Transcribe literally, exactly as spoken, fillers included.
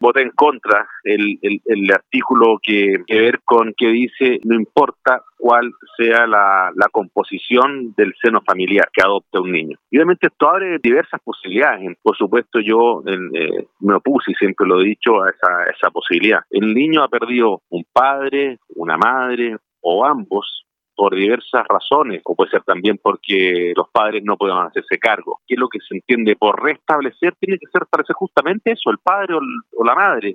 voté en contra el, el, el artículo que, que ver con que dice no importa cuál sea la, la composición del seno familiar que adopte un niño. Y obviamente esto abre diversas posibilidades. Por supuesto yo eh, me opuse, y siempre lo he dicho, a esa, a esa posibilidad. El niño ha perdido un padre, una madre o ambos por diversas razones, o puede ser también porque los padres no puedan hacerse cargo. ¿Qué es lo que se entiende por restablecer? Tiene que ser, parece justamente eso, el padre o, el, o la madre.